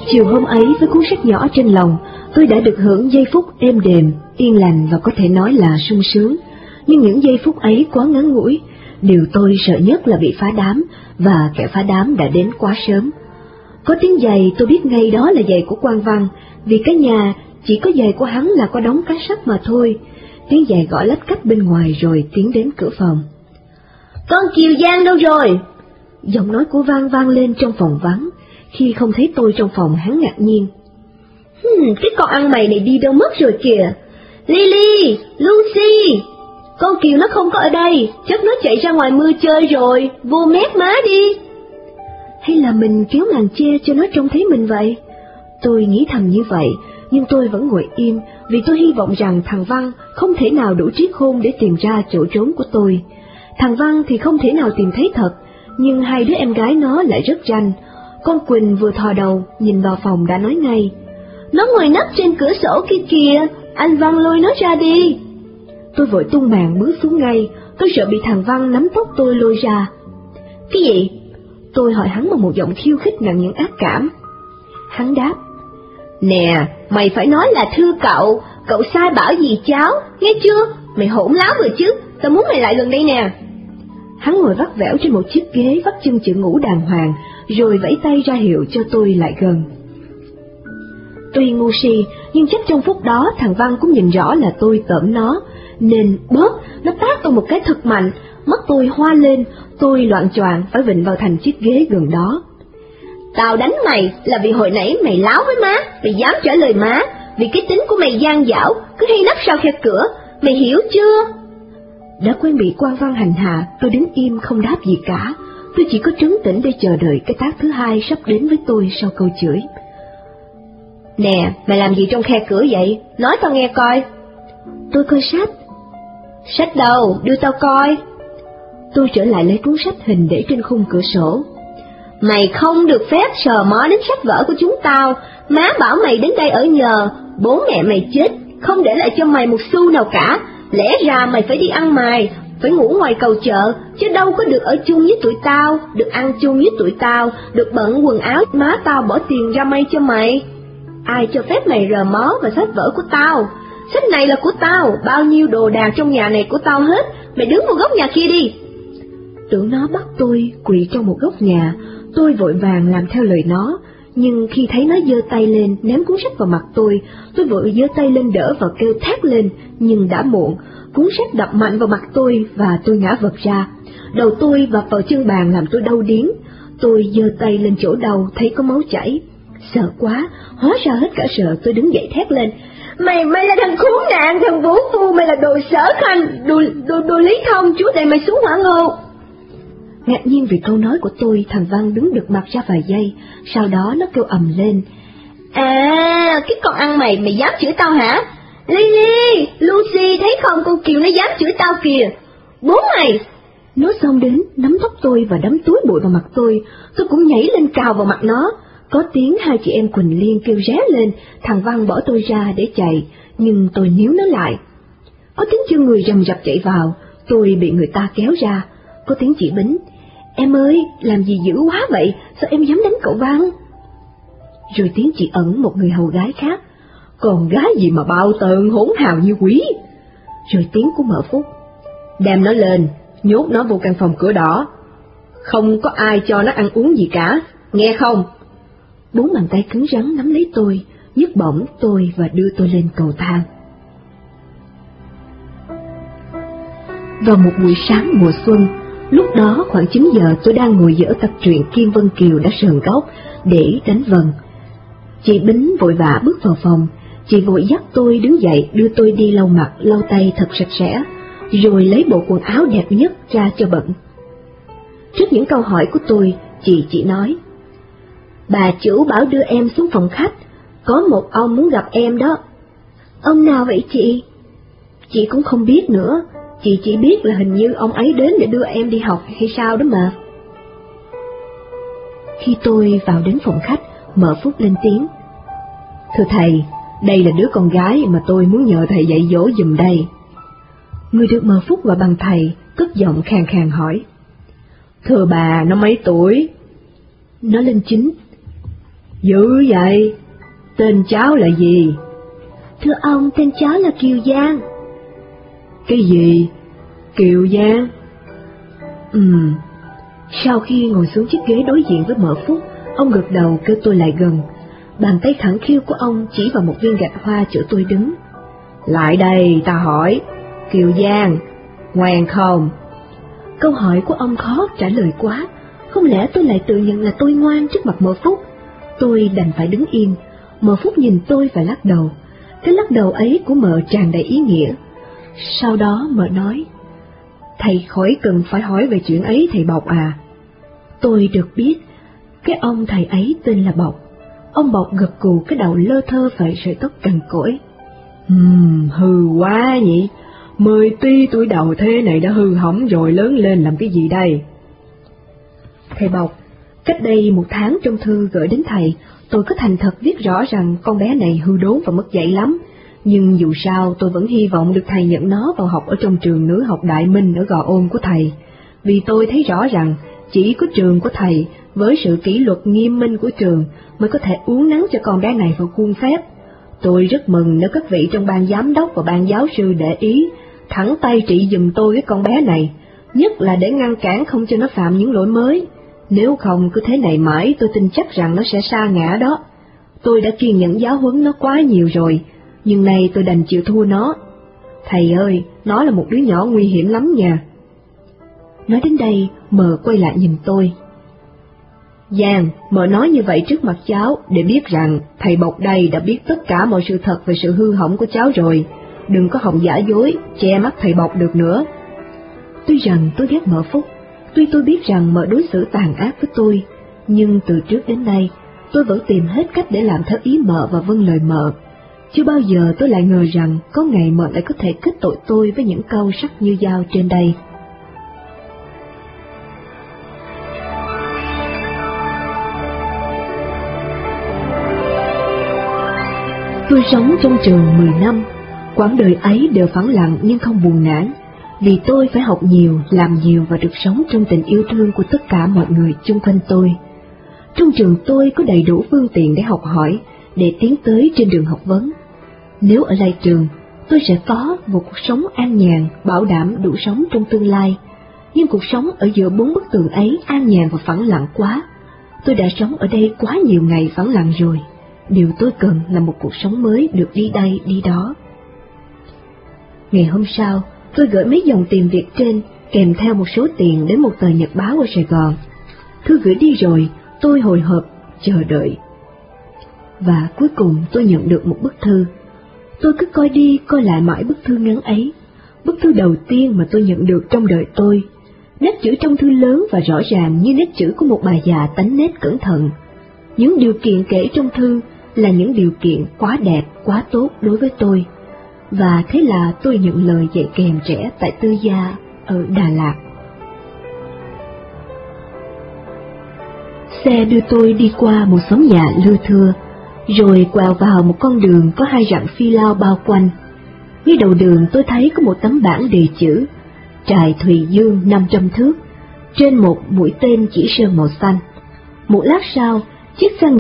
Chiều hôm ấy với cuốn sách nhỏ trên lòng, tôi đã được hưởng giây phút êm đềm, yên lành và có thể nói là sung sướng. Nhưng những giây phút ấy quá ngắn ngủi, điều tôi sợ nhất là bị phá đám, và kẻ phá đám đã đến quá sớm. Có tiếng giày tôi biết ngay đó là giày của Quang Văn, vì cái nhà chỉ có giày của hắn là có đóng cái sắt mà thôi. Tiếng giày gõ lách cách bên ngoài rồi tiến đến cửa phòng. Con Kiều Giang đâu rồi? Giọng nói của Văn vang lên trong phòng vắng. Khi không thấy tôi trong phòng, hắn ngạc nhiên. Cái con ăn mày này đi đâu mất rồi kìa. Lily, Lucy, con Kiều nó không có ở đây, chắc nó chạy ra ngoài mưa chơi rồi, vô mét má đi. Hay là mình kéo màn che cho nó trông thấy mình vậy? Tôi nghĩ thầm như vậy, nhưng tôi vẫn ngồi im, vì tôi hy vọng rằng thằng Văn không thể nào đủ trí khôn để tìm ra chỗ trốn của tôi. Thằng Văn thì không thể nào tìm thấy thật, nhưng hai đứa em gái nó lại rất ranh. Con Quỳnh vừa thò đầu, nhìn vào phòng đã nói ngay. Nó ngồi nấp trên cửa sổ kia kìa, anh Văn lôi nó ra đi. Tôi vội tung màn bước xuống ngay, tôi sợ bị thằng Văn nắm tóc tôi lôi ra. Cái gì? Tôi hỏi hắn bằng một giọng khiêu khích nặng những ác cảm. Hắn đáp. Nè, mày phải nói là thưa cậu sai bảo gì cháu, nghe chưa? Mày hỗn láo rồi chứ, tao muốn mày lại gần đây nè. Hắn ngồi vắt vẻo trên một chiếc ghế vắt chân chữ ngủ đàng hoàng, rồi vẫy tay ra hiệu cho tôi lại gần. Tuy ngu si, nhưng chắc trong phút đó thằng Văn cũng nhìn rõ là tôi tởm nó, nên nó tát tôi một cái thật mạnh, mắt tôi hoa lên, tôi loạng choạng phải vịn vào thành chiếc ghế gần đó. Tao đánh mày là vì hồi nãy mày láo với má, mày dám trả lời má, vì cái tính của mày gian dảo, cứ hay nấp sau khe cửa, mày hiểu chưa? Đã quen bị Quang Văn hành hạ, tôi đứng im không đáp gì cả, tôi chỉ có trấn tĩnh để chờ đợi cái tát thứ hai sắp đến với tôi sau câu chửi. Nè, mày làm gì trong khe cửa vậy? Nói tao nghe coi. Tôi coi sách. Sách đâu? Đưa tao coi. Tôi trở lại lấy cuốn sách hình để trên khung cửa sổ. Mày không được phép sờ mó đến sách vở của chúng tao, má bảo mày đến đây ở nhờ, bố mẹ mày chết, không để lại cho mày một xu nào cả, lẽ ra mày phải đi ăn mày, phải ngủ ngoài cầu chợ, chứ đâu có được ở chung với tụi tao, được ăn chung với tụi tao, được bận quần áo má tao bỏ tiền ra may cho mày. Ai cho phép mày rờ mó vào sách vở của tao? Sách này là của tao, bao nhiêu đồ đạc trong nhà này của tao hết, mày đứng một góc nhà kia đi. Tưởng nó bắt tôi quỳ trong một góc nhà, tôi vội vàng làm theo lời nó, nhưng khi thấy nó giơ tay lên ném cuốn sách vào mặt tôi vội giơ tay lên đỡ và kêu thét lên, nhưng đã muộn, cuốn sách đập mạnh vào mặt tôi và tôi ngã vật ra. Đầu tôi vấp vào chân bàn làm tôi đau điếng, tôi giơ tay lên chỗ đầu thấy có máu chảy. Sợ quá, hóa ra hết cả sợ, tôi đứng dậy thét lên. Mày là thằng khốn nạn, thằng vũ phu, mày là đồ sở khanh, đồ lý thông, chúa đẩy mày xuống hỏa ngục. Ngạc nhiên vì câu nói của tôi, thằng Văn đứng được mặt ra vài giây, sau đó nó kêu ầm lên. À, cái con ăn mày dám chửi tao hả? Lily, Lucy, thấy không, con Kiều nó dám chửi tao kìa. Bố mày! Nó xông đến, nắm tóc tôi và đấm túi bụi vào mặt tôi cũng nhảy lên cào vào mặt nó. Có tiếng hai chị em Quỳnh Liên kêu ré lên, thằng Văn bỏ tôi ra để chạy, nhưng tôi níu nó lại. Có tiếng chân người rầm rập chạy vào, tôi bị người ta kéo ra. Có tiếng chị Bính. Em ơi, làm gì dữ quá vậy, sao em dám đánh cậu Văn? Rồi tiếng chị Ẩn, một người hầu gái khác. Còn gái gì mà bao tợn hỗn hào như quỷ. Rồi tiếng của Mợ Phúc. Đem nó lên, nhốt nó vô căn phòng cửa đỏ. Không có ai cho nó ăn uống gì cả, nghe không? 4 bàn tay cứng rắn nắm lấy tôi, nhấc bổng tôi và đưa tôi lên cầu thang. Vào một buổi sáng mùa xuân, lúc đó khoảng 9 giờ tôi đang ngồi dở tập truyện Kim Vân Kiều đã sờn gốc để đánh vần. Chị Bính vội vã bước vào phòng, chị vội dắt tôi đứng dậy đưa tôi đi lau mặt, lau tay thật sạch sẽ, rồi lấy bộ quần áo đẹp nhất ra cho bận. Trước những câu hỏi của tôi, chị nói, bà chủ bảo đưa em xuống phòng khách, có một ông muốn gặp em đó. Ông nào vậy chị? Chị cũng không biết nữa, chị chỉ biết là hình như ông ấy đến để đưa em đi học hay sao đó mà. Khi tôi vào đến phòng khách, Mợ Phúc lên tiếng. Thưa thầy, đây là đứa con gái mà tôi muốn nhờ thầy dạy dỗ giùm đây. Người được Mợ Phúc gọi bằng thầy, cất giọng khàn khàn hỏi. Thưa bà, nó mấy tuổi? Nó lên 9. Dữ vậy, tên cháu là gì? Thưa ông, tên cháu là Kiều Giang. Cái gì? Kiều Giang? Sau khi ngồi xuống chiếc ghế đối diện với Mợ Phúc, ông gật đầu kêu tôi lại gần. Bàn tay khẳng khiu của ông chỉ vào một viên gạch hoa chỗ tôi đứng. Lại đây, ta hỏi, Kiều Giang, ngoan không? Câu hỏi của ông khó trả lời quá, không lẽ tôi lại tự nhận là tôi ngoan trước mặt Mợ Phúc? Tôi đành phải đứng im. Mợ Phúc nhìn tôi và lắc đầu. Cái lắc đầu ấy của Mợ tràn đầy ý nghĩa. Sau đó Mợ nói, thầy khỏi cần phải hỏi về chuyện ấy thầy Bộc à. Tôi được biết, cái ông thầy ấy tên là Bộc. Ông Bộc gật gù cái đầu lơ thơ phẩy sợi tóc cằn cỗi. Hư quá nhỉ, 10 tí tuổi đầu thế này đã hư hỏng rồi, lớn lên làm cái gì đây? Thầy Bộc, cách đây 1 tháng trong thư gửi đến thầy, tôi có thành thật viết rõ rằng con bé này hư đốn và mất dạy lắm. Nhưng dù sao tôi vẫn hy vọng được thầy nhận nó vào học ở trong trường nữ học Đại Minh ở Gò Ôn của thầy. Vì tôi thấy rõ rằng chỉ có trường của thầy với sự kỷ luật nghiêm minh của trường mới có thể uốn nắn cho con bé này vào khuôn phép. Tôi rất mừng nếu các vị trong ban giám đốc và ban giáo sư để ý, thẳng tay trị giùm tôi cái con bé này, nhất là để ngăn cản không cho nó phạm những lỗi mới. Nếu không cứ thế này mãi, tôi tin chắc rằng nó sẽ sa ngã đó. Tôi đã kiên nhẫn giáo huấn nó quá nhiều rồi, nhưng nay tôi đành chịu thua nó. Thầy ơi, nó là một đứa nhỏ nguy hiểm lắm nha. Nói đến đây, Mợ quay lại nhìn tôi. Giang, Mợ nói như vậy trước mặt cháu để biết rằng thầy Bộc đây đã biết tất cả mọi sự thật về sự hư hỏng của cháu rồi. Đừng có hòng giả dối, che mắt thầy Bộc được nữa. Tuy rằng tôi ghét Mợ Phúc, tuy tôi biết rằng Mợ đối xử tàn ác với tôi, nhưng từ trước đến nay, tôi vẫn tìm hết cách để làm theo ý Mợ và vâng lời Mợ. Chưa bao giờ tôi lại ngờ rằng có ngày Mợ lại có thể kết tội tôi với những câu sắc như dao trên đây. Tôi sống trong trường 10 năm, quãng đời ấy đều phẳng lặng nhưng không buồn nản, vì tôi phải học nhiều, làm nhiều và được sống trong tình yêu thương của tất cả mọi người chung quanh tôi. Trong trường tôi có đầy đủ phương tiện để học hỏi, để tiến tới trên đường học vấn. Nếu ở lại trường, tôi sẽ có một cuộc sống an nhàn, bảo đảm đủ sống trong tương lai. Nhưng cuộc sống ở giữa 4 bức tường ấy an nhàn và phẳng lặng quá. Tôi đã sống ở đây quá nhiều ngày phẳng lặng rồi. Điều tôi cần là một cuộc sống mới được đi đây đi đó. Ngày hôm sau, tôi gửi mấy dòng tìm việc trên, kèm theo một số tiền đến một tờ nhật báo ở Sài Gòn. Thư gửi đi rồi, tôi hồi hộp, chờ đợi. Và cuối cùng tôi nhận được một bức thư. Tôi cứ coi đi coi lại mãi bức thư ngắn ấy, bức thư đầu tiên mà tôi nhận được trong đời tôi. Nét chữ trong thư lớn và rõ ràng như nét chữ của một bà già tánh nết cẩn thận. Những điều kiện kể trong thư là những điều kiện quá đẹp, quá tốt đối với tôi. Và thế là tôi nhận lời dạy kèm trẻ tại Tư Gia ở Đà Lạt. Xe đưa tôi đi qua một xóm nhà lưa thưa, rồi quẹo vào một con đường có 2 rặng phi lao bao quanh. Ngay đầu đường tôi thấy có một tấm bảng đề chữ Trại Thùy Dương 500 thước, trên một mũi tên chỉ sơn màu xanh. Một lát sau, chiếc xe